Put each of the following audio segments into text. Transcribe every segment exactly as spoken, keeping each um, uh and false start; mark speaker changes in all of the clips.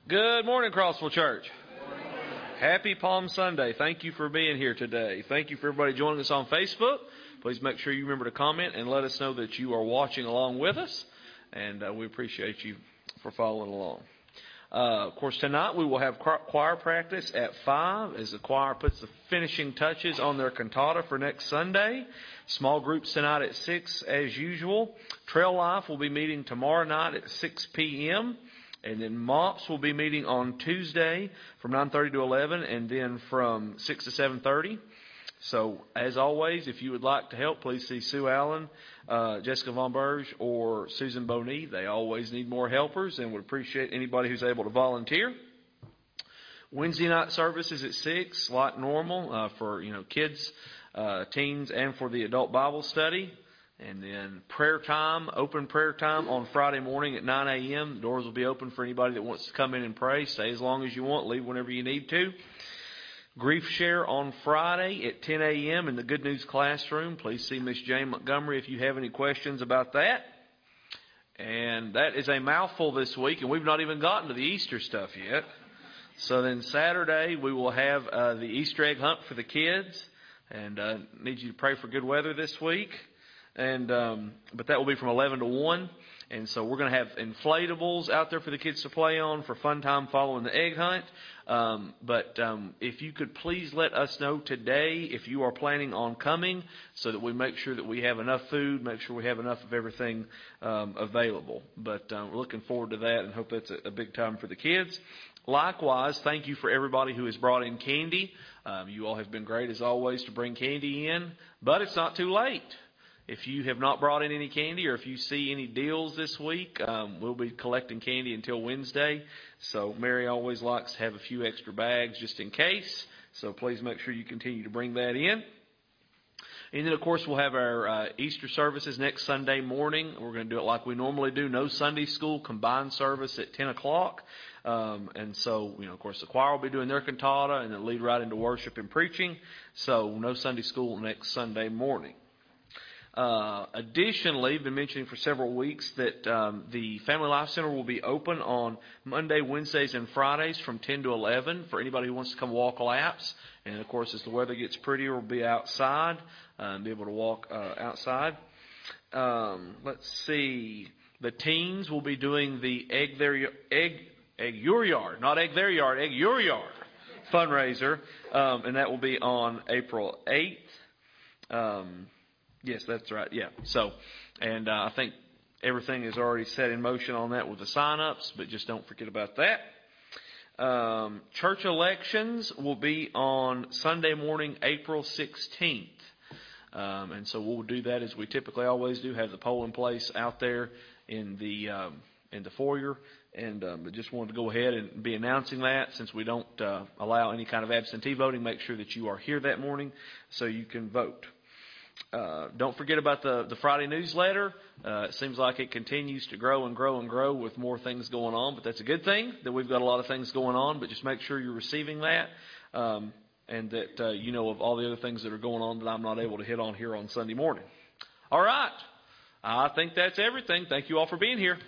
Speaker 1: Good morning, Crossville Church. Happy Palm Sunday. Thank you for being here today. Thank you for everybody joining us on Facebook. Please make sure you remember to comment and let us know that you are watching along with us. And uh, we appreciate you for following along. Uh, of course, tonight we will have choir practice at five as the choir puts the finishing touches on their cantata for next Sunday. Small groups tonight at six as usual. Trail Life will be meeting tomorrow night at six p.m. And then MOPS will be meeting on Tuesday from nine thirty to eleven, and then from six to seven thirty. So, as always, if you would like to help, please see Sue Allen, uh, Jessica Von Berge, or Susan Boney. They always need more helpers and would appreciate anybody who's able to volunteer. Wednesday night services at six, like normal, uh, for, you know, kids, uh, teens, and for the adult Bible study. And then prayer time, open prayer time on Friday morning at nine a.m. The doors will be open for anybody that wants to come in and pray. Stay as long as you want. Leave whenever you need to. Grief share on Friday at ten a.m. in the Good News Classroom. Please see Miss Jane Montgomery if you have any questions about that. And that is a mouthful this week, and we've not even gotten to the Easter stuff yet. So then Saturday we will have uh, the Easter egg hunt for the kids. And uh, need you to pray for good weather this week. And um, but that will be from eleven to one, and so we're going to have inflatables out there for the kids to play on for fun time following the egg hunt. Um, but um, if you could please let us know today if you are planning on coming, so that we make sure that we have enough food, make sure we have enough of everything um, available. But um, we're looking forward to that and hope that's a, a big time for the kids. Likewise, thank you for everybody who has brought in candy. Um, you all have been great as always to bring candy in, but it's not too late. If you have not brought in any candy, or if you see any deals this week, um, we'll be collecting candy until Wednesday. So Mary always likes to have a few extra bags just in case. So please make sure you continue to bring that in. And then, of course, we'll have our uh, Easter services next Sunday morning. We're going to do it like we normally do. No Sunday school, combined service at ten o'clock. Um, and so, you know, of course, the choir will be doing their cantata and then lead right into worship and preaching. So no Sunday school next Sunday morning. Uh, additionally, I've been mentioning for several weeks that um, the Family Life Center will be open on Monday, Wednesdays, and Fridays from ten to eleven for anybody who wants to come walk laps. And, of course, as the weather gets prettier, we'll be outside uh, and be able to walk uh, outside. Um, let's see. The teens will be doing the Egg Their Egg Egg Your Yard, not Egg Their Yard, Egg Your Yard fundraiser, um, and that will be on April eighth. Um, Yes, that's right. Yeah. So, and uh, I think everything is already set in motion on that with the sign-ups, but just don't forget about that. Um, church elections will be on Sunday morning, April sixteenth. Um, and so we'll do that as we typically always do, have the polling place out there in the um, in the foyer. And um, I just wanted to go ahead and be announcing that, since we don't uh, allow any kind of absentee voting. Make sure that you are here that morning so you can vote. Uh, don't forget about the, the Friday newsletter. Uh, it seems like it continues to grow and grow and grow with more things going on, but that's a good thing that we've got a lot of things going on. But just make sure you're receiving that, um, and that uh, you know of all the other things that are going on that I'm not able to hit on here on Sunday morning. All right. I think that's everything. Thank you all for being here.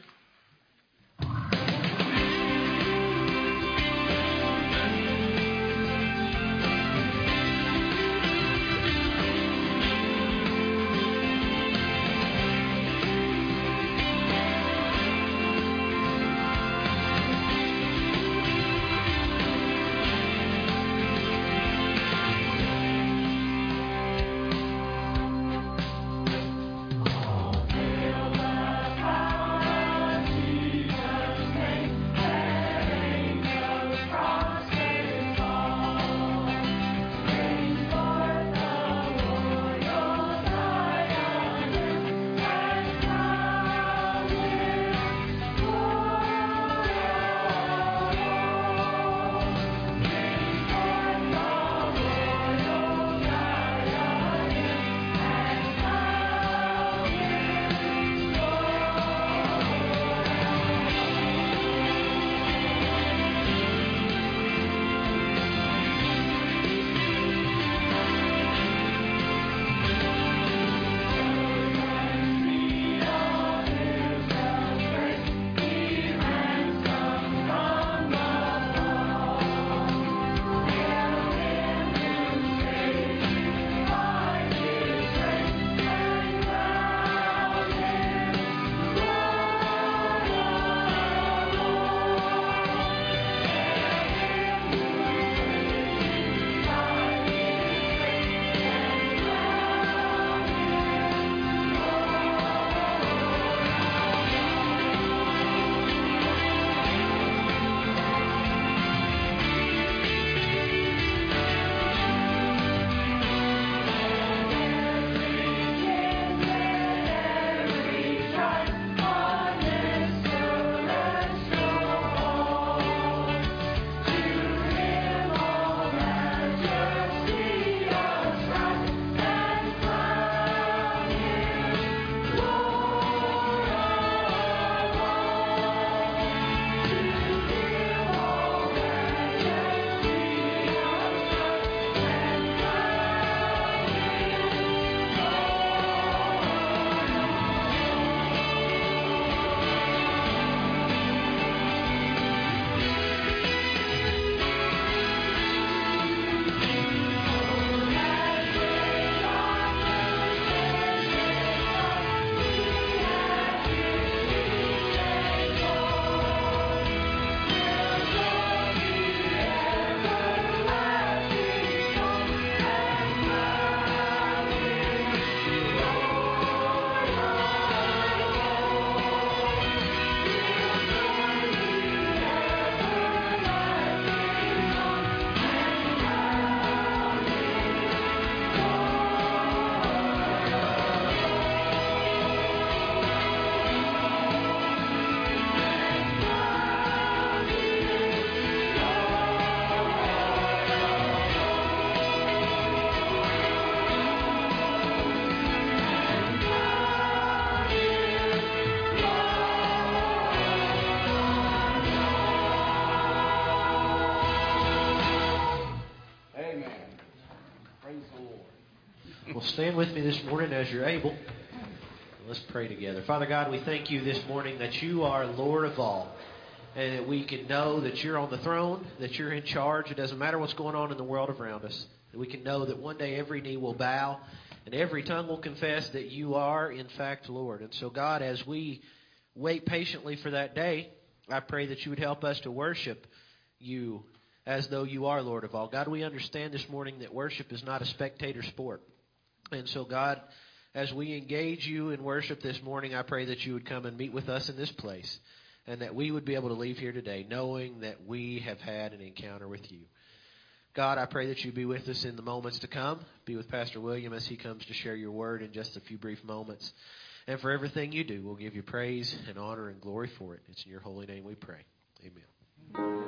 Speaker 2: stand with me this morning as you're able. Let's pray together. Father God, we thank you this morning that you are Lord of all, and that we can know that you're on the throne, that you're in charge. It doesn't matter what's going on in the world around us. That we can know that one day every knee will bow and every tongue will confess that you are, in fact, Lord. And so, God, as we wait patiently for that day, I pray that you would help us to worship you as though you are Lord of all. God, we understand this morning that worship is not a spectator sport. And so, God, as we engage you in worship this morning, I pray that you would come and meet with us in this place, and that we would be able to leave here today knowing that we have had an encounter with you. God, I pray that you be with us in the moments to come. Be with Pastor William as he comes to share your word in just a few brief moments. And for everything you do, we'll give you praise and honor and glory for it. It's in your holy name we pray. Amen.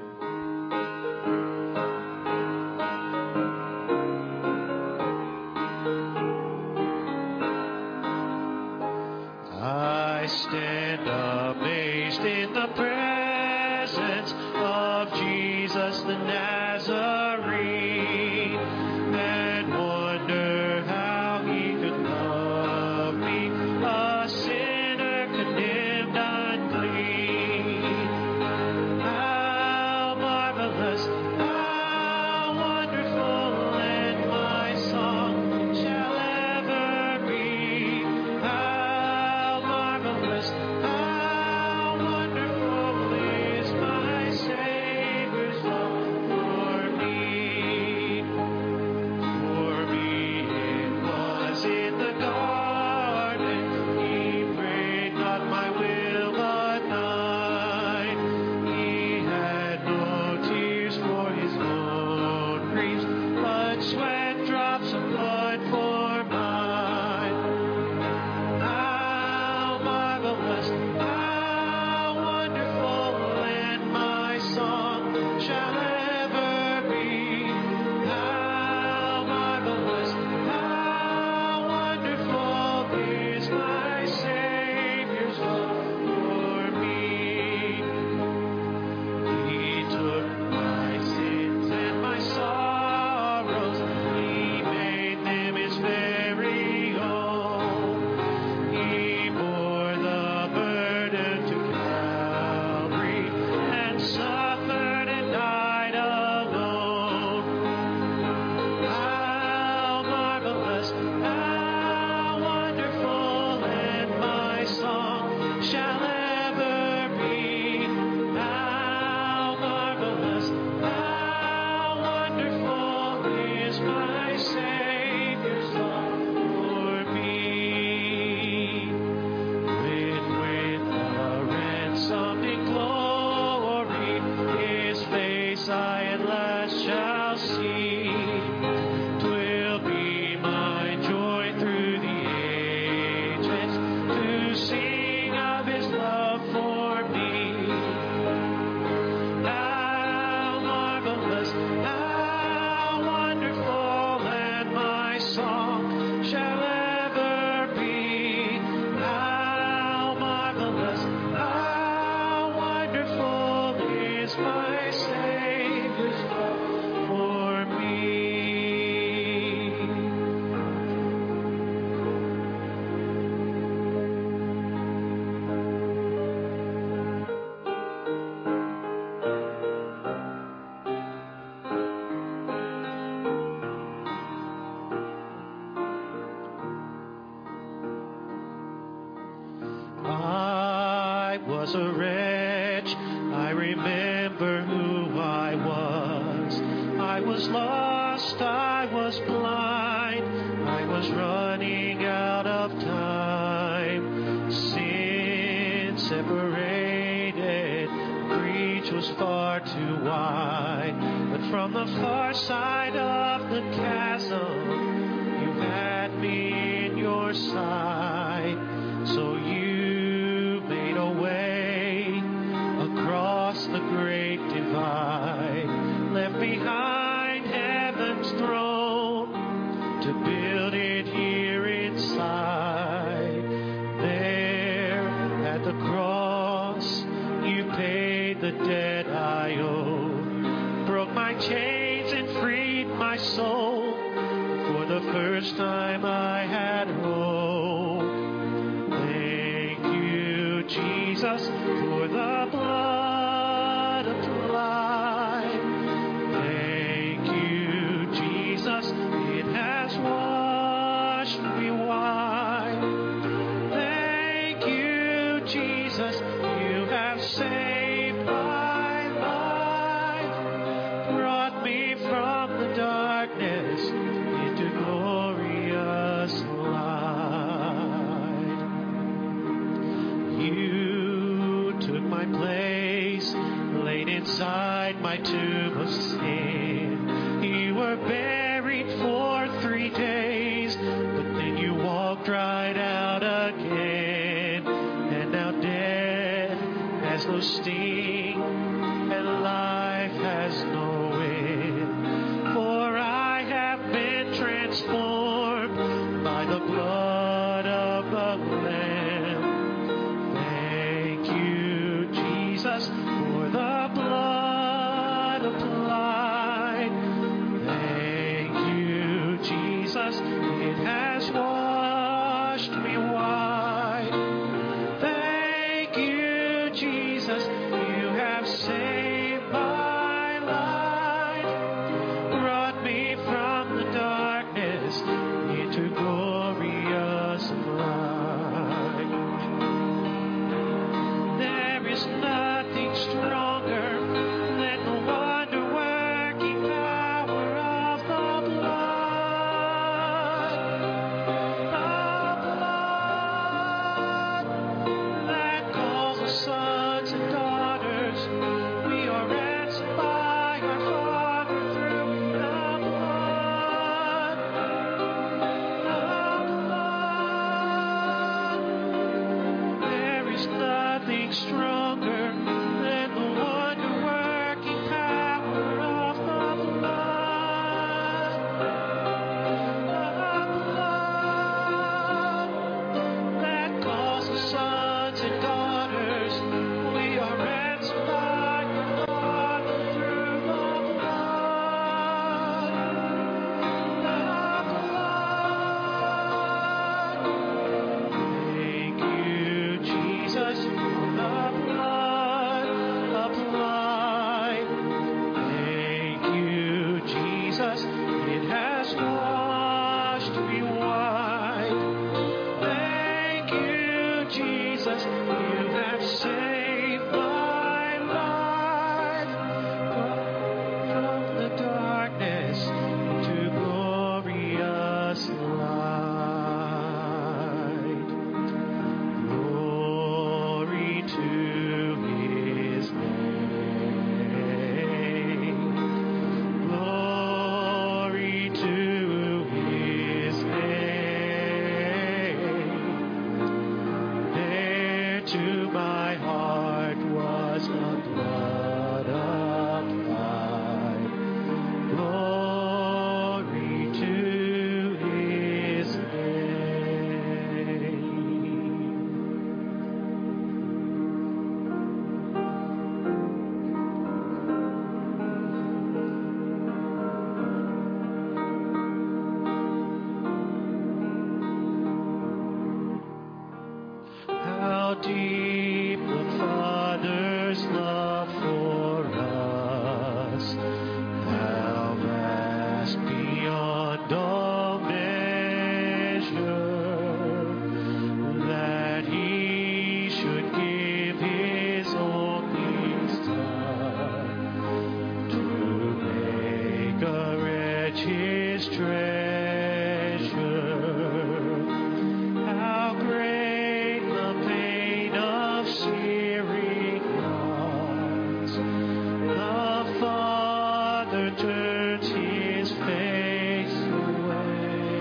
Speaker 2: I stand amazed in the presence of Jesus the Nazarene, and wonder how he could love me, a sinner condemned unclean. How marvelous, how wonderful, and my song shall ever be. How marvelous, how wonderful is my Savior's love for me. For me it was in the garden, he prayed not my will but thine. He had no tears for his own griefs, but sweat drops of blood for mine. How marvelous, how wonderful, and my song shall ever be. How marvelous, how wonderful is my Savior's love for me. He took my sins and my sorrows, he made them his very own. He bore the burden to Calvary and suffered and died alone. How marvelous, how wonderful, and my song shall ever be. How marvelous, how wonderful is my Savior's love for me. When with the ransomed in glory, his face I at last shall see. 'Twill be my joy through the ages to sing of his love for me. How marvelous, how wonderful, and my song shall ever be. How marvelous, how wonderful is my Savior's love for me. I was a wretch, I remember who I was. I was lost, I was blind, I was running out of time. Sin separated, breach was far too wide. But from the far side of the chasm, you had me in your sight. So you made a way across the great divide, left behind heaven's throne to build it here inside. There at the cross, you paid the debt I owed, broke my chains and freed my soul. For the first time I Jesus, for the blood applied. Thank you, Jesus, it has washed me white. Thank you, Jesus, you have saved my life, brought me from the darkness into glorious light. You took my place, laid inside my tomb of sin. You were buried for three days, but then you walked right out again. And now death has no sting, and life has no end. For I have been transformed by the blood of the Lamb. Thank you, Jesus, for the blood applied. Thank you, Jesus, it has washed me white. Thank you, Jesus, you have saved my life, brought me from the darkness into glorious light. There is nothing stronger than the wonder-working power of the blood. The blood that calls us sons and daughters. We are ransomed by our Father through the blood. The blood. There is nothing stronger than the wonder-working power of the blood. The blood that calls us sons and daughters. We are ransomed by our Father through the blood. The blood. Thank you, Jesus, for the blood applied. Thank you, Jesus, it has washed me white. Thank you, Jesus, you have saved my life, brought from the darkness to glorious light. Glory to his name. Glory to his name. There to my heart was the blood applied. Glory to his name. How deep the Father's love for us, how vast beyond all measure, that he should give his only Son to make a wretch his treasure. How great the pain of searing loss. The Father turns his face away,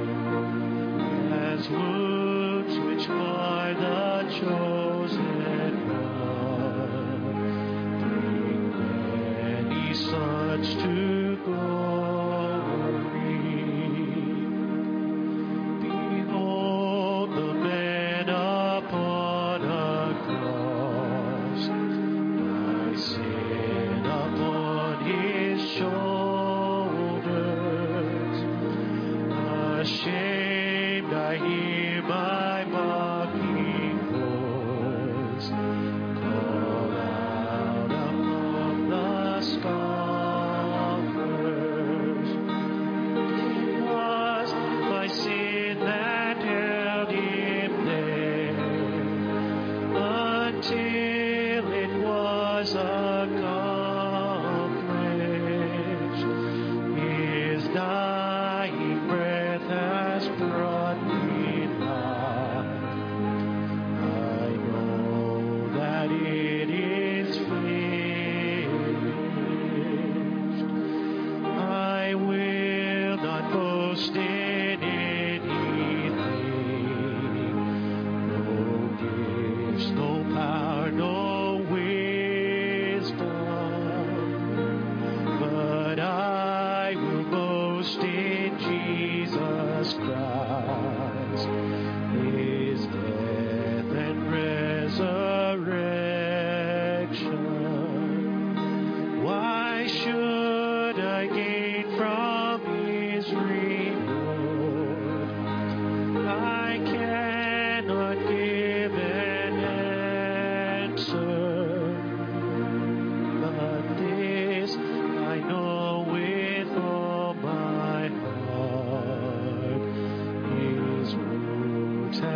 Speaker 2: as wounds which mar the chosen one bring many sons to glory. Behold the man upon a cross, my sin upon his shoulders. Ashamed I hear my mocking voice,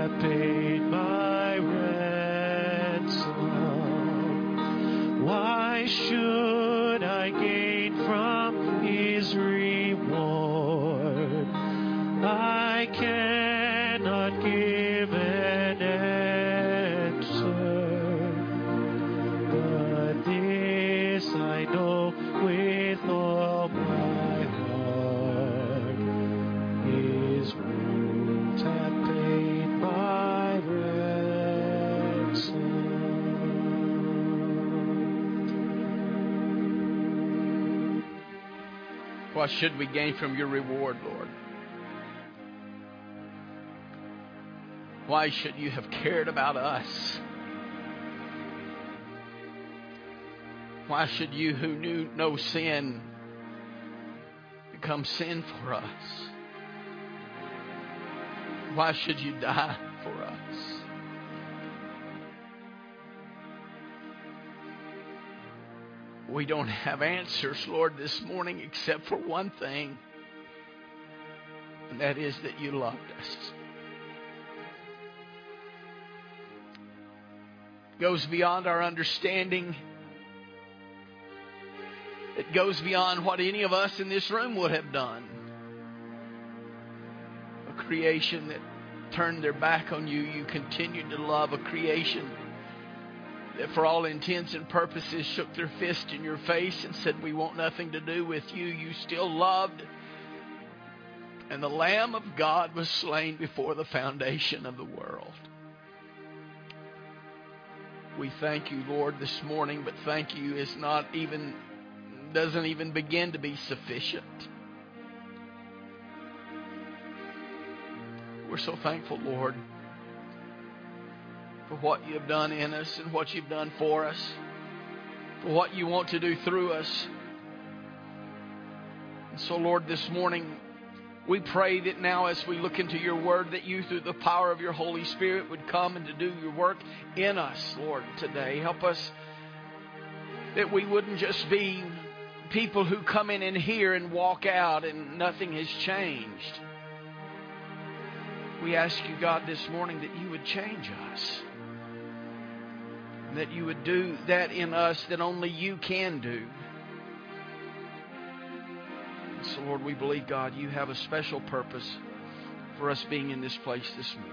Speaker 2: have paid my ransom. Why should I gain from his reward? I cannot give an answer, but this I know with all my heart, his wounds have paid my ransom.
Speaker 3: What should we gain from your reward, Lord? Why should you have cared about us? Why should you, who knew no sin, become sin for us? Why should you die for us? We don't have answers, Lord, this morning except for one thing, and that is that you loved us. It goes beyond our understanding. It goes beyond what any of us in this room would have done. A creation that turned their back on you, you continued to love. A creation that for all intents and purposes shook their fist in your face and said, we want nothing to do with you. You still loved. And the Lamb of God was slain before the foundation of the world. We thank you, Lord, this morning, but thank you is not even, doesn't even begin to be sufficient. We're so thankful, Lord, for what you have done in us and what you've done for us, for what you want to do through us. And so, Lord, this morning, we pray that now as we look into your word, that you, through the power of your Holy Spirit, would come and to do your work in us, Lord, today. Help us that we wouldn't just be people who come in and hear and walk out and nothing has changed. We ask you, God, this morning that you would change us. And that you would do that in us that only you can do. And so, Lord, we believe, God, you have a special purpose for us being in this place this morning.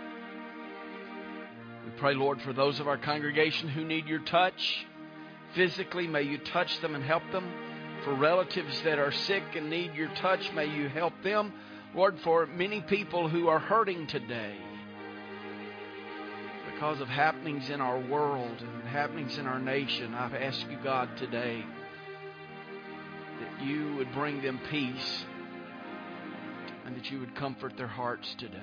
Speaker 3: We pray, Lord, for those of our congregation who need your touch physically. May you touch them and help them. For relatives that are sick and need your touch, may you help them. Lord, for many people who are hurting today because of happenings in our world and happenings in our nation, I ask you, God, today that you would bring them peace and that you would comfort their hearts today.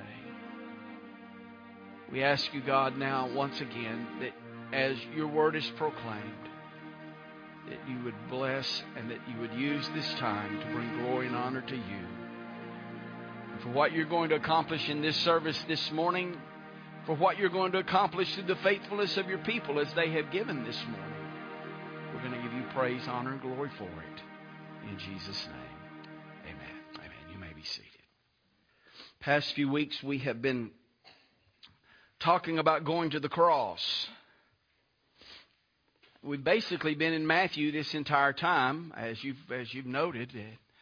Speaker 3: We ask you, God, now once again that as your word is proclaimed, that you would bless and that you would use this time to bring glory and honor to you. And for what you're going to accomplish in this service this morning, for what you're going to accomplish through the faithfulness of your people as they have given this morning, we're going to give you praise, honor, and glory for it. In Jesus' name, amen. Amen. You may be seated. Past few weeks we have been talking about going to the cross. We've basically been in Matthew this entire time, as you've as you've noted.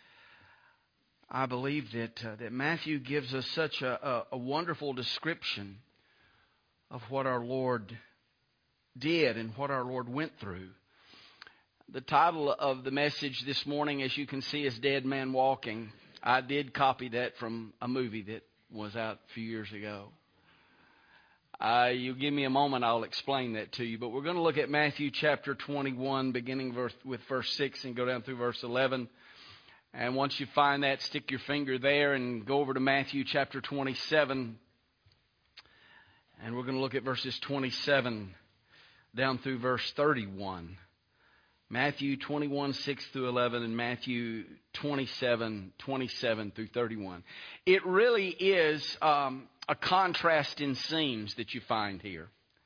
Speaker 3: I believe that uh, that Matthew gives us such a, a, a wonderful description of what our Lord did and what our Lord went through. The title of the message this morning, as you can see, is Dead Man Walking. I did copy that from a movie that was out a few years ago. Uh, you give me a moment, I'll explain that to you. But we're going to look at Matthew chapter twenty-one, beginning verse, with verse six and go down through verse eleven. And once you find that, stick your finger there and go over to Matthew chapter twenty-seven. And we're going to look at verses twenty-seven down through verse thirty-one. Matthew twenty-one, six through eleven, and Matthew twenty-seven, twenty-seven through thirty-one. It really is um, a contrast in scenes that you find here.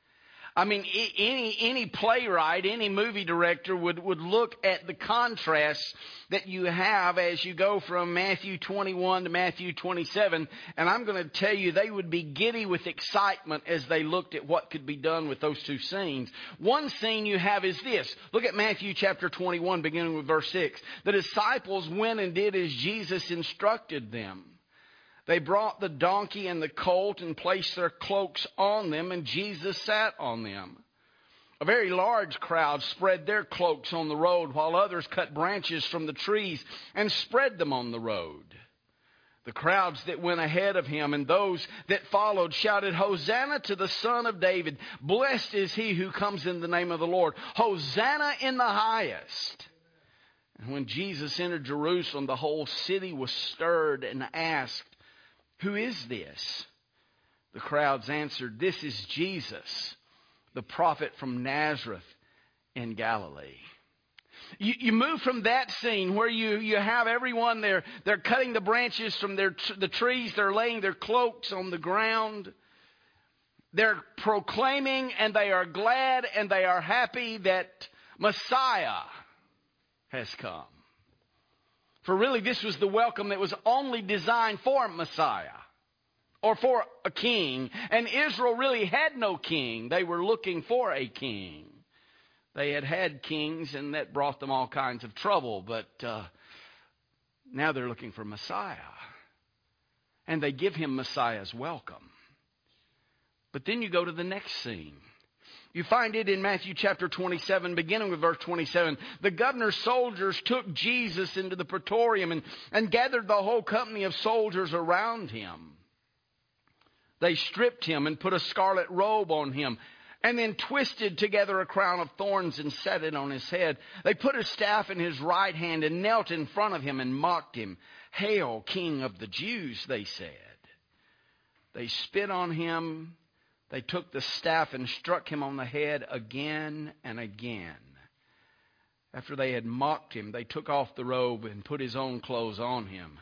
Speaker 3: I mean, any any playwright, any movie director would, would look at the contrast that you have as you go from Matthew twenty-one to Matthew twenty-seven, and I'm going to tell you they would be giddy with excitement as they looked at what could be done with those two scenes. One scene you have is this. Look at Matthew chapter twenty-one, beginning with verse six. The disciples went and did as Jesus instructed them. They brought the donkey and the colt and placed their cloaks on them, and Jesus sat on them. A very large crowd spread their cloaks on the road, while others cut branches from the trees and spread them on the road. The crowds that went ahead of him and those that followed shouted, "Hosanna to the Son of David! Blessed is he who comes in the name of the Lord! Hosanna in the highest!" And when Jesus entered Jerusalem, the whole city was stirred and asked, "Who is this?" The crowds answered, "This is Jesus, the prophet from Nazareth in Galilee." You, you move from that scene where you, you have everyone there, they're cutting the branches from their the trees, they're laying their cloaks on the ground. They're proclaiming and they are glad and they are happy that Messiah has come. For really, this was the welcome that was only designed for Messiah or for a king. And Israel really had no king. They were looking for a king. They had had kings, and that brought them all kinds of trouble. But uh, now they're looking for Messiah. And they give him Messiah's welcome. But then you go to the next scene. You find it in Matthew chapter twenty-seven, beginning with verse twenty-seven. The governor's soldiers took Jesus into the praetorium and, and gathered the whole company of soldiers around him. They stripped him and put a scarlet robe on him, and then twisted together a crown of thorns and set it on his head. They put a staff in his right hand and knelt in front of him and mocked him. "Hail, King of the Jews," they said. They spit on him. They took the staff and struck him on the head again and again. After they had mocked him, they took off the robe and put his own clothes on him.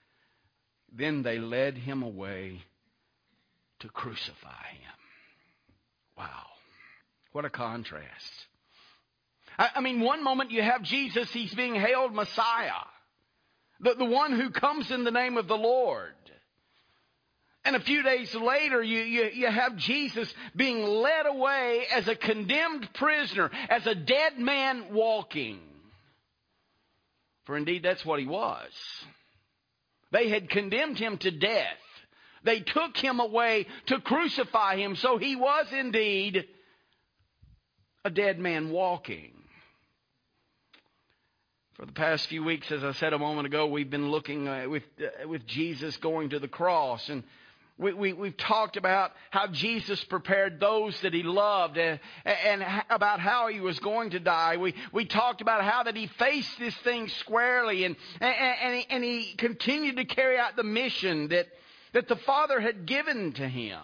Speaker 3: Then they led him away to crucify him. Wow. What a contrast. I, I mean, one moment you have Jesus, he's being hailed Messiah. The, the one who comes in the name of the Lord. And a few days later, you, you, you have Jesus being led away as a condemned prisoner, as a dead man walking. For indeed, that's what he was. They had condemned him to death. They took him away to crucify him, so he was indeed a dead man walking. For the past few weeks, as I said a moment ago, we've been looking uh, with uh, with Jesus going to the cross, and We, we, we've talked about how Jesus prepared those that he loved and, and about how he was going to die. We, we talked about how that he faced this thing squarely and, and, and, he, and he continued to carry out the mission that, that the Father had given to him.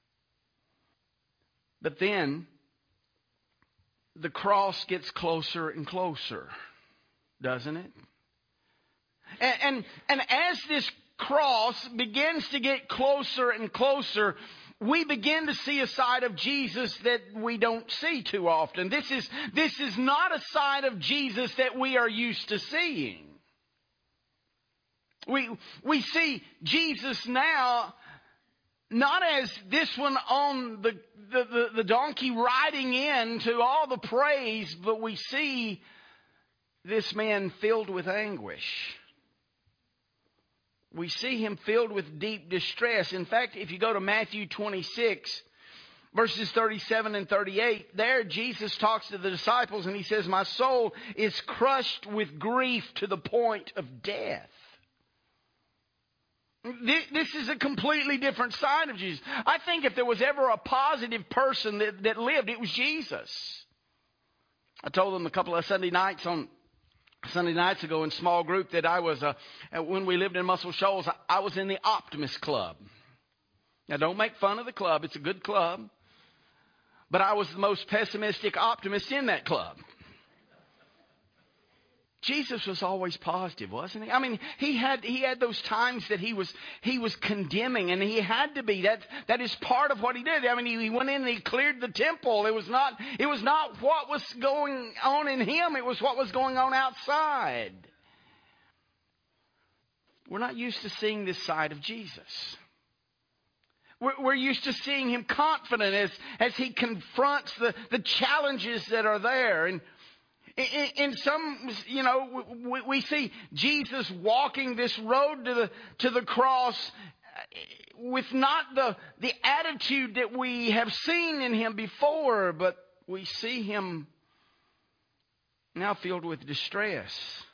Speaker 3: But then the cross gets closer and closer, doesn't it? And, and, and as this cross begins to get closer and closer, we begin to see a side of Jesus that we don't see too often. This is, this is not a side of Jesus that we are used to seeing. We, we see Jesus now not as this one on the, the, the, the donkey riding in to all the praise, but we see this man filled with anguish. We see him filled with deep distress. In fact, if you go to Matthew twenty-six, verses thirty-seven and thirty-eight, there Jesus talks to the disciples and he says, "My soul is crushed with grief to the point of death." This is a completely different side of Jesus. I think if there was ever a positive person that, that lived, it was Jesus. I told them a couple of Sunday nights on Sunday nights ago in small group that I was, uh, when we lived in Muscle Shoals, I was in the Optimist Club. Now, don't make fun of the club. It's a good club. But I was the most pessimistic optimist in that club. Jesus was always positive, wasn't he? I mean, he had he had those times that he was he was condemning, and he had to be. That that is part of what he did. I mean, he, he went in and he cleared the temple. It was not it was not what was going on in him. It was what was going on outside. We're not used to seeing this side of Jesus. We're, we're used to seeing him confident as as he confronts the the challenges that are there. And In some, you know, we, we see Jesus walking this road to the to the cross with not the the attitude that we have seen in him before, but we see him now filled with distress.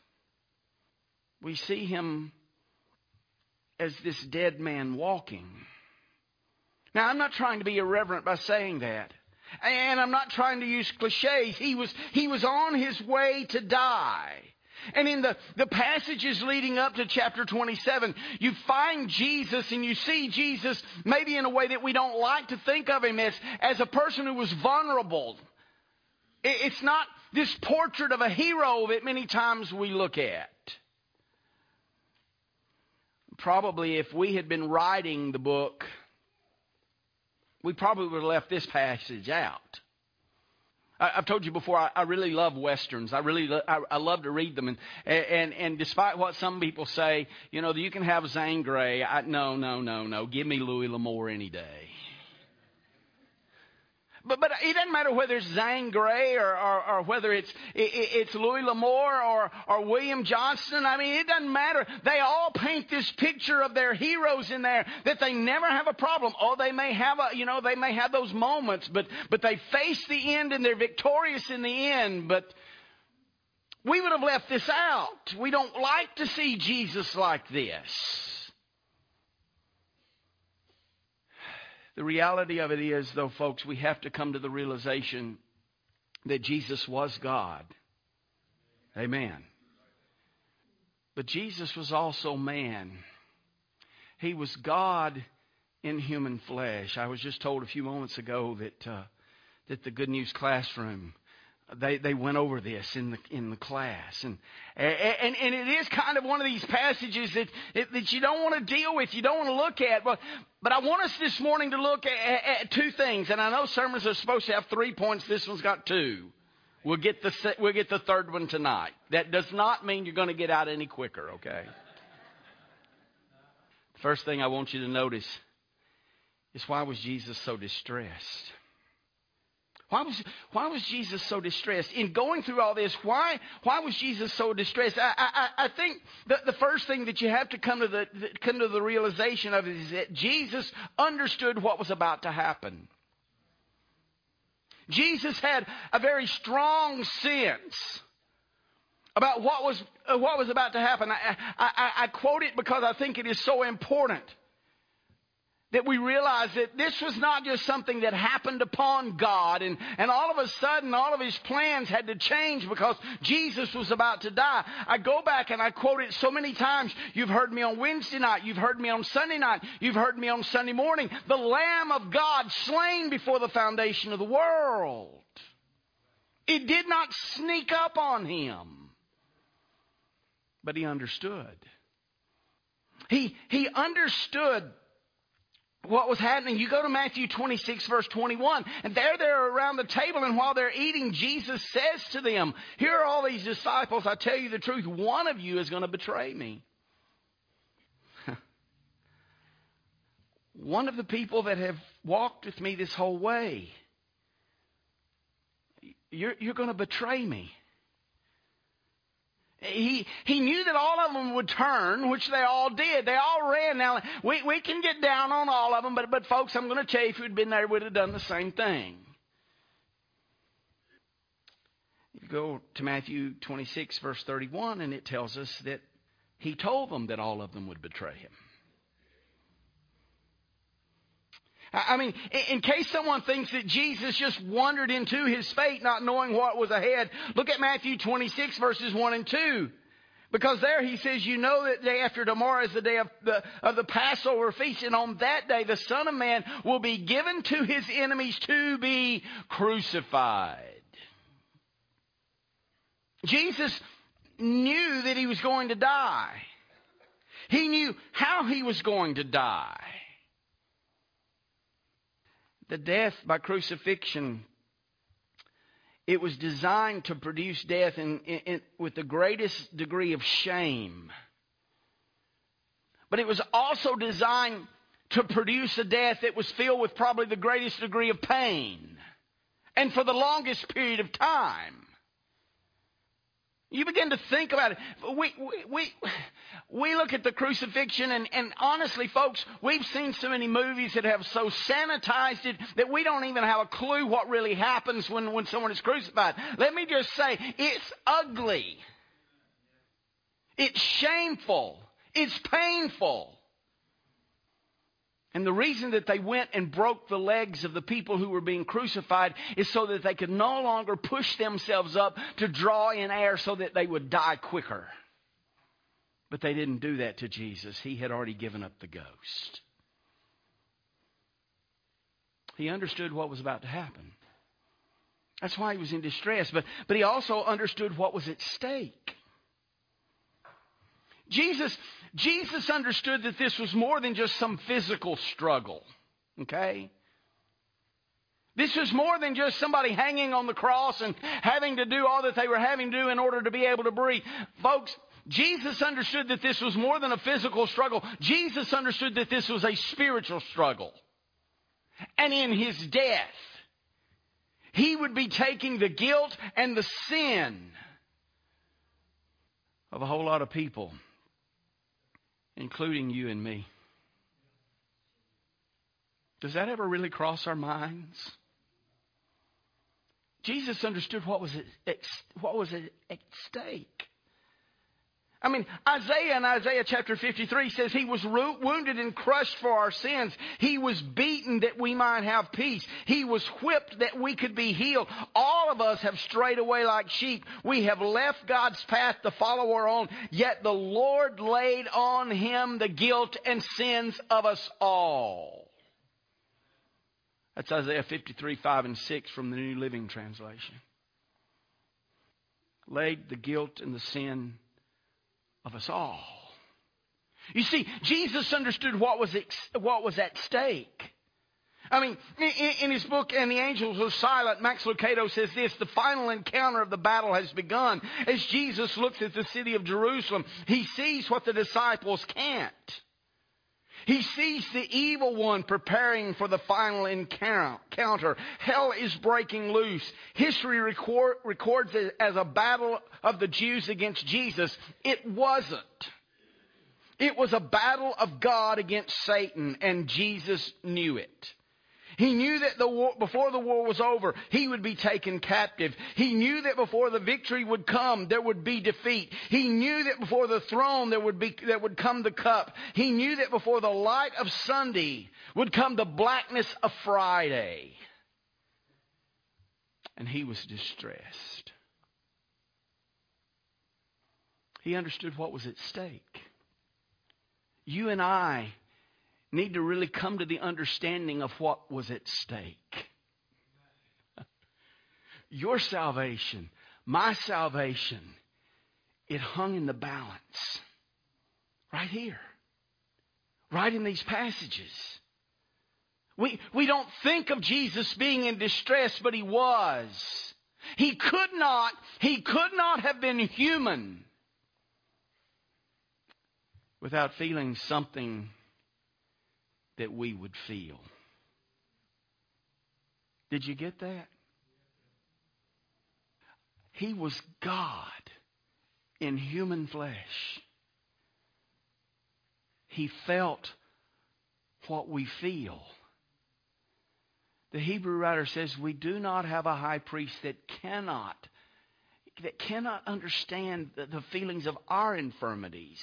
Speaker 3: We see him as this dead man walking. Now, I'm not trying to be irreverent by saying that. And I'm not trying to use cliches. He was, he was on his way to die. And in the, the passages leading up to chapter twenty-seven, you find Jesus and you see Jesus maybe in a way that we don't like to think of him as, as a person who was vulnerable. It, it's not this portrait of a hero that many times we look at. Probably if we had been writing the book, we probably would have left this passage out. I, I've told you before, I, I really love Westerns. I really lo- I, I love to read them. And, and and despite what some people say, you know, you can have Zane Grey. I, no, no, no, no. Give me Louis L'Amour any day. But but it doesn't matter whether it's Zane Grey or, or, or whether it's it, it's Louis L'Amour or, or William Johnston. I mean, it doesn't matter. They all paint this picture of their heroes in there that they never have a problem. Oh, they may have a you know they may have those moments, but but they face the end and they're victorious in the end. But we would have left this out. We don't like to see Jesus like this. The reality of it is, though, folks, we have to come to the realization that Jesus was God. Amen. But Jesus was also man. He was God in human flesh. I was just told a few moments ago that uh, that the Good News Classroom, They they went over this in the in the class, and and and it is kind of one of these passages that that you don't want to deal with, you don't want to look at. But but I want us this morning to look at, at two things, and I know sermons are supposed to have three points. This one's got two. We'll get the we'll get the third one tonight. That does not mean you're going to get out any quicker. Okay. The first thing I want you to notice is, why was Jesus so distressed? Why was, why was Jesus so distressed? In going through all this, why, why was Jesus so distressed? I, I, I think the, the first thing that you have to come to the, come to the realization of is that Jesus understood what was about to happen. Jesus had a very strong sense about what was, what was about to happen. I, I, I quote it because I think it is so important that we realize that this was not just something that happened upon God, and, and all of a sudden all of his plans had to change because Jesus was about to die. I go back and I quote it so many times. You've heard me on Wednesday night. You've heard me on Sunday night. You've heard me on Sunday morning. The Lamb of God slain before the foundation of the world. It did not sneak up on him, but he understood. He, he understood what was happening. You go to Matthew twenty-six, verse twenty-one, and there they're around the table, and while they're eating, Jesus says to them, here are all these disciples. I tell you the truth, one of you is going to betray me. One of the people that have walked with me this whole way, you're, you're going to betray me. He he knew that all of them would turn, which they all did. They all ran. Now, we, we can get down on all of them, but, but folks, I'm going to tell you, if you'd been there, we'd have done the same thing. You go to Matthew twenty-six, verse thirty-one, and it tells us that he told them that all of them would betray him. I mean, in case someone thinks that Jesus just wandered into his fate not knowing what was ahead, look at Matthew twenty-six, verses one and two. Because there he says, you know that day after tomorrow is the day of the, of the Passover feast, and on that day the Son of Man will be given to his enemies to be crucified. Jesus knew that he was going to die. He knew how he was going to die. The death by crucifixion, it was designed to produce death in, in, in, with the greatest degree of shame. But it was also designed to produce a death that was filled with probably the greatest degree of pain. And for the longest period of time. You begin to think about it. We, we, we, we look at the crucifixion and, and honestly, folks, we've seen so many movies that have so sanitized it that we don't even have a clue what really happens when, when someone is crucified. Let me just say, it's ugly. It's shameful. It's painful. And the reason that they went and broke the legs of the people who were being crucified is so that they could no longer push themselves up to draw in air so that they would die quicker. But they didn't do that to Jesus. He had already given up the ghost. He understood what was about to happen. That's why he was in distress. But, but he also understood what was at stake. Jesus, Jesus understood that this was more than just some physical struggle. Okay? This was more than just somebody hanging on the cross and having to do all that they were having to do in order to be able to breathe. Folks, Jesus understood that this was more than a physical struggle. Jesus understood that this was a spiritual struggle. And in his death, he would be taking the guilt and the sin of a whole lot of people, including you and me. Does that ever really cross our minds? Jesus understood what was at, what was at stake. I mean, Isaiah in Isaiah chapter fifty-three says he was wounded and crushed for our sins. He was beaten that we might have peace. He was whipped that we could be healed. All of us have strayed away like sheep. We have left God's path to follow our own. Yet the Lord laid on him the guilt and sins of us all. That's Isaiah fifty-three, five and six from the New Living Translation. Laid the guilt and the sin of us all. You see, Jesus understood what was ex- what was at stake. I mean, in, in his book, And the Angels Were Silent, Max Lucado says this: the final encounter of the battle has begun. As Jesus looks at the city of Jerusalem, he sees what the disciples can't. He sees the evil one preparing for the final encounter. Hell is breaking loose. History record, records it as a battle of the Jews against Jesus. It wasn't. It was a battle of God against Satan, and Jesus knew it. He knew that the war, before the war was over, he would be taken captive. He knew that before the victory would come, there would be defeat. He knew that before the throne, there would be, there would come the cup. He knew that before the light of Sunday would come the blackness of Friday. And he was distressed. He understood what was at stake. You and I need to really come to the understanding of what was at stake. Your salvation, my salvation, it hung in the balance. Right here. Right in these passages. We, we don't think of Jesus being in distress, but he was. He could not, he could not have been human without feeling something that we would feel. Did you get that? He was God in human flesh. He felt what we feel. The Hebrew writer says we do not have a high priest that cannot, that cannot understand the, the feelings of our infirmities.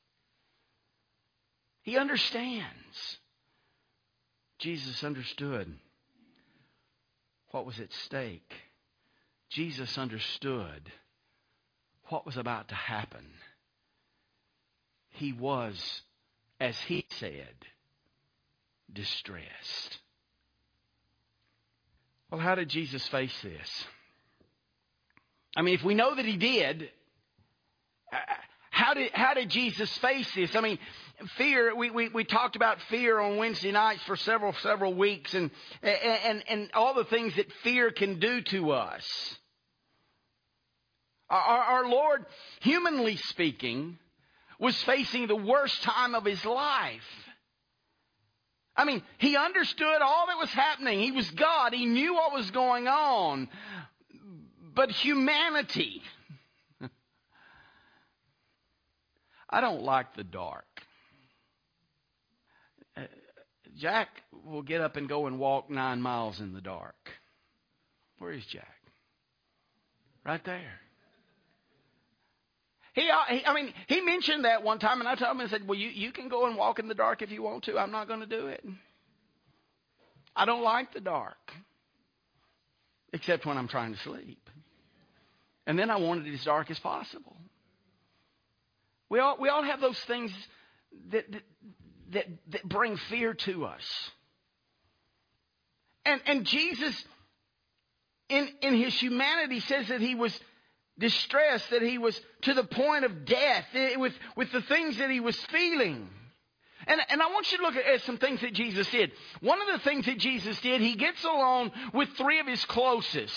Speaker 3: He understands. Jesus understood what was at stake. Jesus understood what was about to happen. He was, as he said, distressed. Well, how did Jesus face this? I mean, if we know that he did, how did how did Jesus face this? I mean, fear. We, we, we talked about fear on Wednesday nights for several several weeks, and and and all the things that fear can do to us. Our, our Lord, humanly speaking, was facing the worst time of his life. I mean, he understood all that was happening. He was God. He knew what was going on. But humanity, I don't like the dark. Uh, Jack will get up and go and walk nine miles in the dark. Where is Jack? Right there. He, he, I mean, he mentioned that one time, and I told him, I said, well, you, you can go and walk in the dark if you want to. I'm not going to do it. I don't like the dark, except when I'm trying to sleep. And then I want it as dark as possible. We all, we all have those things that, that, that, that bring fear to us. And, and Jesus, in, in his humanity, says that he was distressed, that he was to the point of death with, with the things that he was feeling. And, and I want you to look at, at some things that Jesus did. One of the things that Jesus did, he gets along with three of his closest.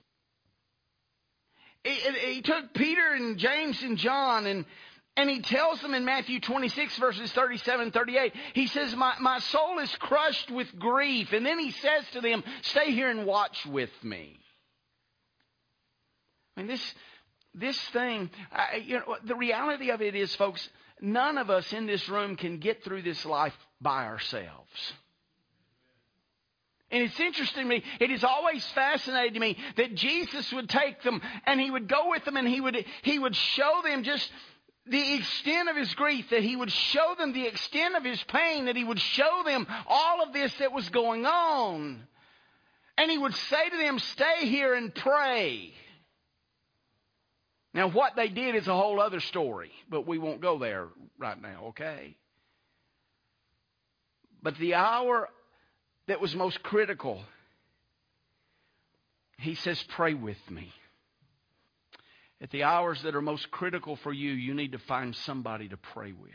Speaker 3: He, he took Peter and James and John, and, and he tells them in Matthew twenty-six, verses thirty-seven and thirty-eight, he says, my, my soul is crushed with grief. And then he says to them, stay here and watch with me. I mean, this... This thing, I, you know, the reality of it is, folks, none of us in this room can get through this life by ourselves. And it's interesting to me, it has always fascinated me that Jesus would take them and he would go with them and he would, he would show them just the extent of his grief, that he would show them the extent of his pain, that he would show them all of this that was going on. And he would say to them, stay here and pray. Now, what they did is a whole other story, but we won't go there right now, okay? But the hour that was most critical, he says, pray with me. At the hours that are most critical for you, you need to find somebody to pray with.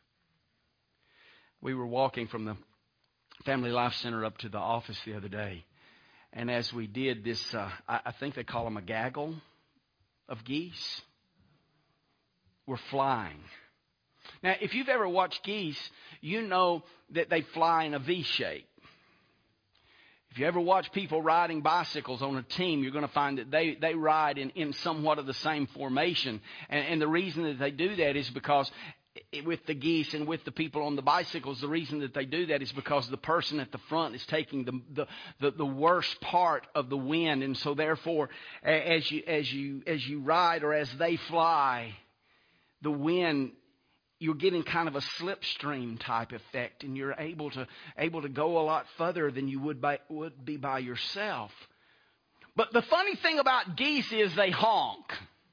Speaker 3: We were walking from the Family Life Center up to the office the other day, and as we did this, uh, I, I think they call them a gaggle of geese were flying. Now, if you've ever watched geese, you know that they fly in a V shape. If you ever watch people riding bicycles on a team, you're going to find that they, they ride in, in somewhat of the same formation. And, and the reason that they do that is because with the geese and with the people on the bicycles, the reason that they do that is because the person at the front is taking the the, the, the worst part of the wind, and so therefore, as you as you as you ride or as they fly, the wind, you're getting kind of a slipstream type effect, and you're able to able to go a lot further than you would by would be by yourself. But the funny thing about geese is they honk.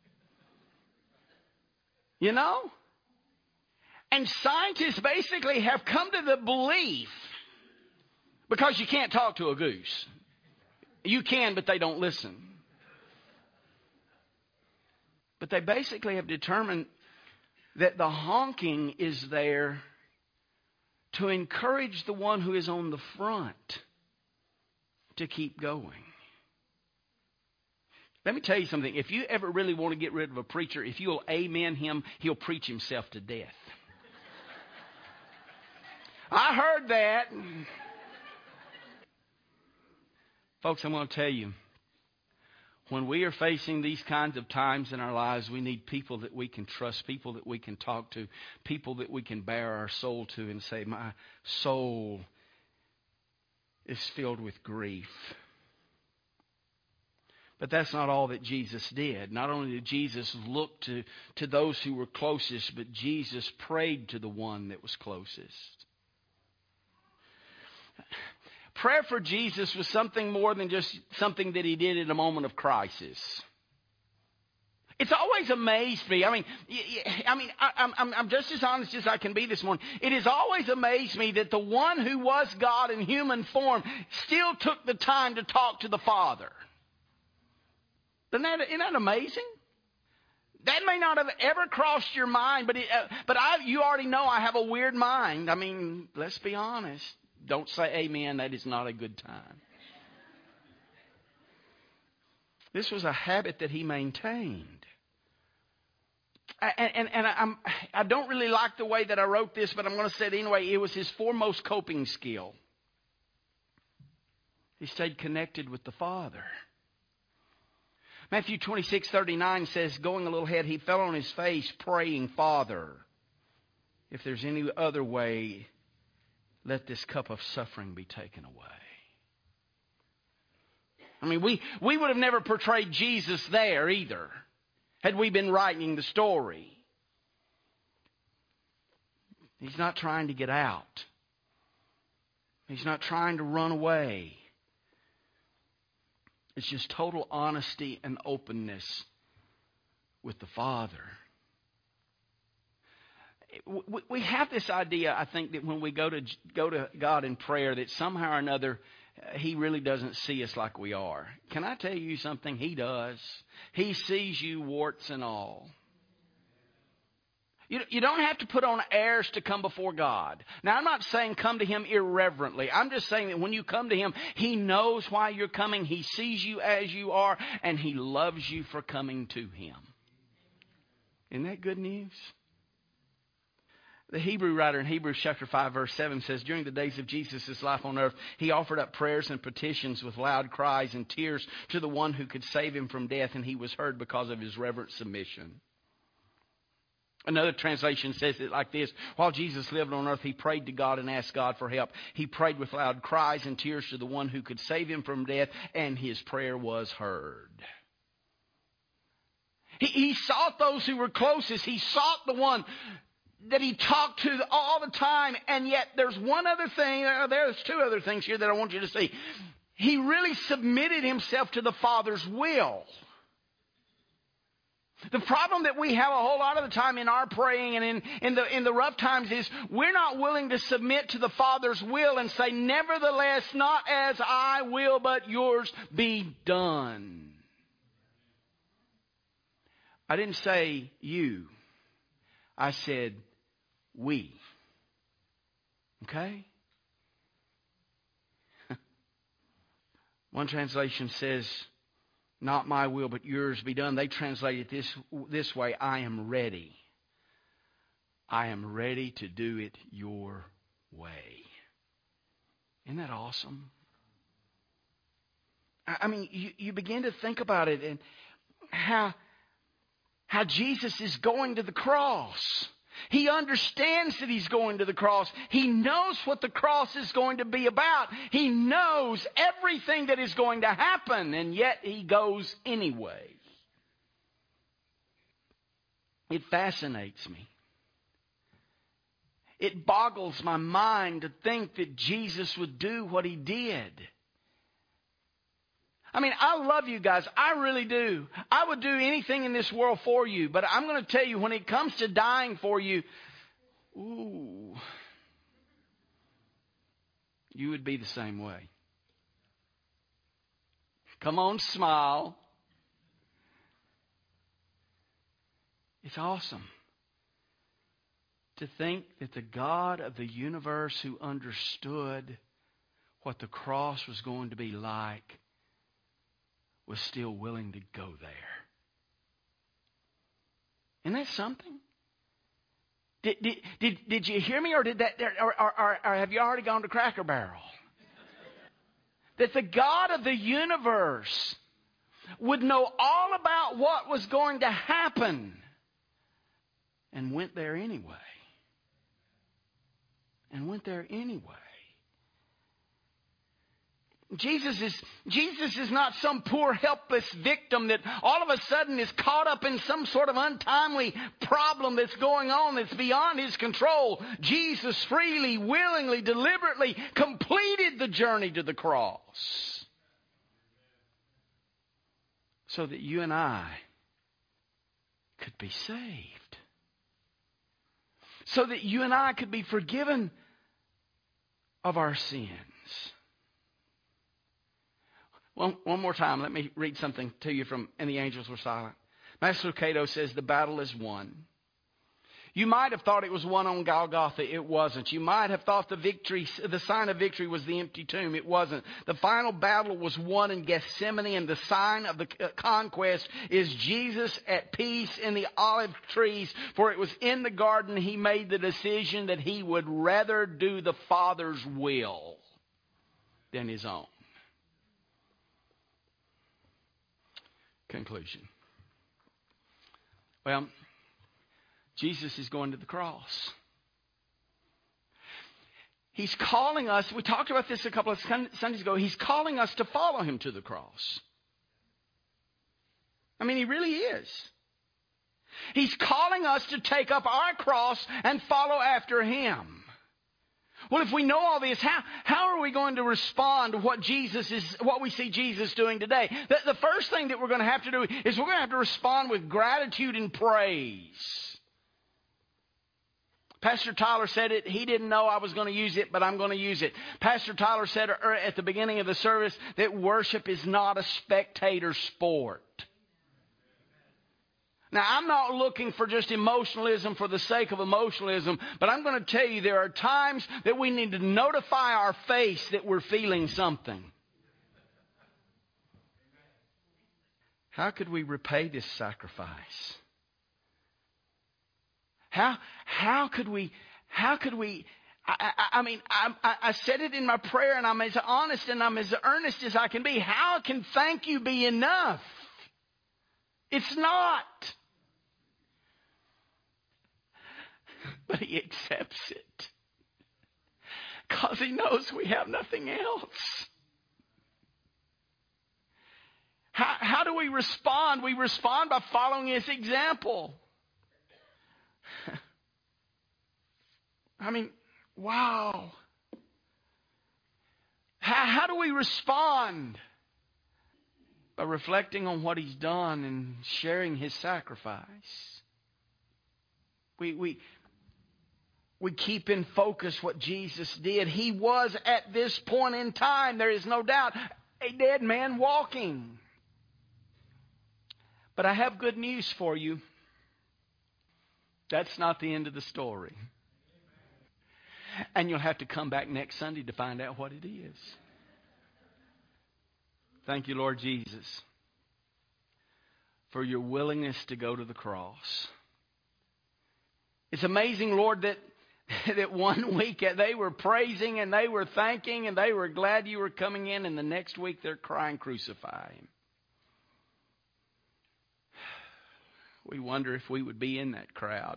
Speaker 3: You know? And scientists basically have come to the belief, because you can't talk to a goose. You can, but they don't listen. But they basically have determined that the honking is there to encourage the one who is on the front to keep going. Let me tell you something. If you ever really want to get rid of a preacher, if you'll amen him, he'll preach himself to death. I heard that. Folks, I'm going to tell you, when we are facing these kinds of times in our lives, we need people that we can trust, people that we can talk to, people that we can bare our soul to and say, my soul is filled with grief. But that's not all that Jesus did. Not only did Jesus look to, to those who were closest, but Jesus prayed to the one that was closest. Prayer for Jesus was something more than just something that he did in a moment of crisis. It's always amazed me. I mean, I mean, I, I'm, I'm just as honest as I can be this morning. It has always amazed me that the one who was God in human form still took the time to talk to the Father. Isn't that, isn't that amazing? That may not have ever crossed your mind, but it, uh, but I, you already know I have a weird mind. I mean, let's be honest. Don't say amen. That is not a good time. This was a habit that he maintained. And, and, and I'm, I don't really like the way that I wrote this, but I'm going to say it anyway. It was his foremost coping skill. He stayed connected with the Father. Matthew twenty-six thirty-nine says, going a little ahead, he fell on his face praying, Father, if there's any other way, let this cup of suffering be taken away. I mean, we, we would have never portrayed Jesus there either, had we been writing the story. He's not trying to get out. He's not trying to run away. It's just total honesty and openness with the Father. We have this idea, I think, that when we go to go to God in prayer, that somehow or another He really doesn't see us like we are. Can I tell you something? He does. He sees you, warts and all. You, you don't have to put on airs to come before God. Now, I'm not saying come to Him irreverently. I'm just saying that when you come to Him, He knows why you're coming. He sees you as you are, and He loves you for coming to Him. Isn't that good news? The Hebrew writer in Hebrews chapter five verse seven says, during the days of Jesus' life on earth, He offered up prayers and petitions with loud cries and tears to the one who could save Him from death, and He was heard because of His reverent submission. Another translation says it like this. While Jesus lived on earth, He prayed to God and asked God for help. He prayed with loud cries and tears to the one who could save Him from death, and His prayer was heard. He, he sought those who were closest. He sought the one that He talked to all the time. And yet there's one other thing. There's two other things here that I want you to see. He really submitted Himself to the Father's will. The problem that we have a whole lot of the time in our praying and in, in, the, in the rough times is we're not willing to submit to the Father's will and say, nevertheless, not as I will, but yours be done. I didn't say you. I said we. Okay? One translation says, not my will, but yours be done. They translate it this, this way, I am ready. I am ready to do it your way. Isn't that awesome? I mean, you, you begin to think about it and how, how Jesus is going to the cross. He understands that He's going to the cross. He knows what the cross is going to be about. He knows everything that is going to happen, and yet He goes anyway. It fascinates me. It boggles my mind to think that Jesus would do what He did. I mean, I love you guys. I really do. I would do anything in this world for you. But I'm going to tell you, when it comes to dying for you, ooh, you would be the same way. Come on, smile. It's awesome to think that the God of the universe, who understood what the cross was going to be like, was still willing to go there. Isn't that something? Did, did, did, did you hear me, or did that, or, or, or, or have you already gone to Cracker Barrel? That the God of the universe would know all about what was going to happen and went there anyway. And went there anyway. Jesus is, Jesus is not some poor helpless victim that all of a sudden is caught up in some sort of untimely problem that's going on that's beyond His control. Jesus freely, willingly, deliberately completed the journey to the cross so that you and I could be saved. So that you and I could be forgiven of our sins. One, one more time, let me read something to you from And the Angels Were Silent. Master Lucado says the battle is won. You might have thought it was won on Golgotha. It wasn't. You might have thought the victory, the sign of victory was the empty tomb. It wasn't. The final battle was won in Gethsemane, and the sign of the conquest is Jesus at peace in the olive trees. For it was in the garden he made the decision that he would rather do the Father's will than his own. Conclusion. Well, Jesus is going to the cross. He's calling us, we talked about this a couple of Sundays ago, he's calling us to follow him to the cross. I mean, he really is. He's calling us to take up our cross and follow after him. Well, if we know all this, how, how are we going to respond to what Jesus is, what we see Jesus doing today? The, the first thing that we're going to have to do is we're going to have to respond with gratitude and praise. Pastor Tyler said it. He didn't know I was going to use it, but I'm going to use it. Pastor Tyler said at the beginning of the service that worship is not a spectator sport. Now, I'm not looking for just emotionalism for the sake of emotionalism, but I'm going to tell you there are times that we need to notify our face that we're feeling something. How could we repay this sacrifice? How how could we, how could we, I, I, I mean, I, I said it in my prayer, and I'm as honest and I'm as earnest as I can be. How can thank you be enough? It's not. But he accepts it. Because he knows we have nothing else. How, how do we respond? We respond by following his example. I mean, wow. How, how do we respond? By reflecting on what he's done and sharing his sacrifice. We, we, we keep in focus what Jesus did. He was at this point in time, there is no doubt, a dead man walking. But I have good news for you. That's not the end of the story. And you'll have to come back next Sunday to find out what it is. Thank you, Lord Jesus, for your willingness to go to the cross. It's amazing, Lord, that, that one week they were praising and they were thanking and they were glad you were coming in, and the next week they're crying, crucify him. We wonder if we would be in that crowd.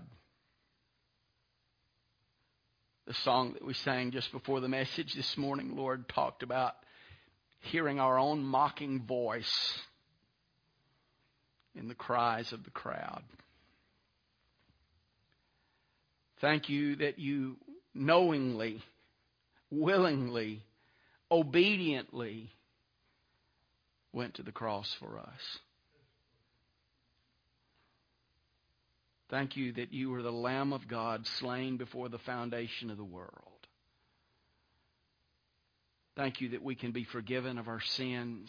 Speaker 3: The song that we sang just before the message this morning, Lord, talked about hearing our own mocking voice in the cries of the crowd. Thank you that you knowingly, willingly, obediently went to the cross for us. Thank you that you were the Lamb of God slain before the foundation of the world. Thank you that we can be forgiven of our sins,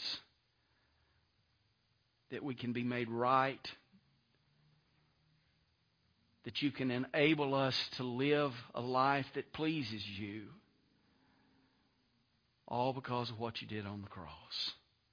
Speaker 3: that we can be made right, that you can enable us to live a life that pleases you, all because of what you did on the cross.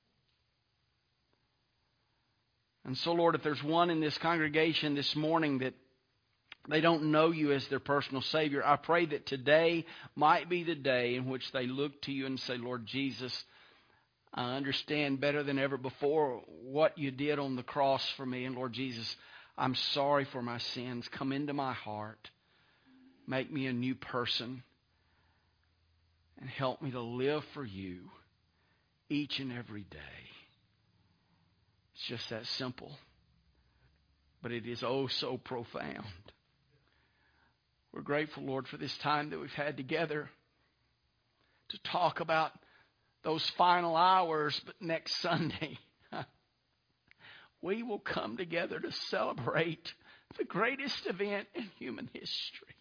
Speaker 3: And so, Lord, if there's one in this congregation this morning that they don't know you as their personal Savior, I pray that today might be the day in which they look to you and say, Lord Jesus, I understand better than ever before what you did on the cross for me. And Lord Jesus, I'm sorry for my sins. Come into my heart. Make me a new person. And help me to live for you each and every day. It's just that simple. But it is oh so profound. We're grateful, Lord, for this time that we've had together to talk about those final hours. But next Sunday, we will come together to celebrate the greatest event in human history.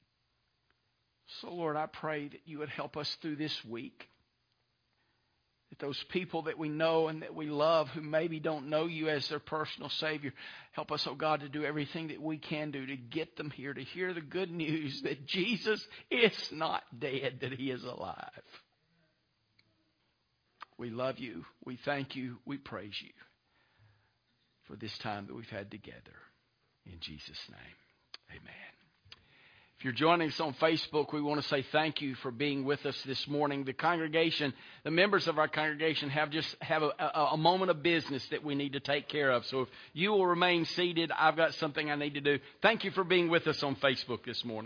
Speaker 3: So, Lord, I pray that you would help us through this week, That those people that we know and that we love who maybe don't know you as their personal Savior, help us, oh God, to do everything that we can do to get them here, to hear the good news that Jesus is not dead, that He is alive. We love you. We thank you. We praise you for this time that we've had together. In Jesus' name, amen. If you're joining us on Facebook, we want to say thank you for being with us this morning. The congregation, the members of our congregation have just have a, a, a moment of business that we need to take care of. So if you will remain seated, I've got something I need to do. Thank you for being with us on Facebook this morning.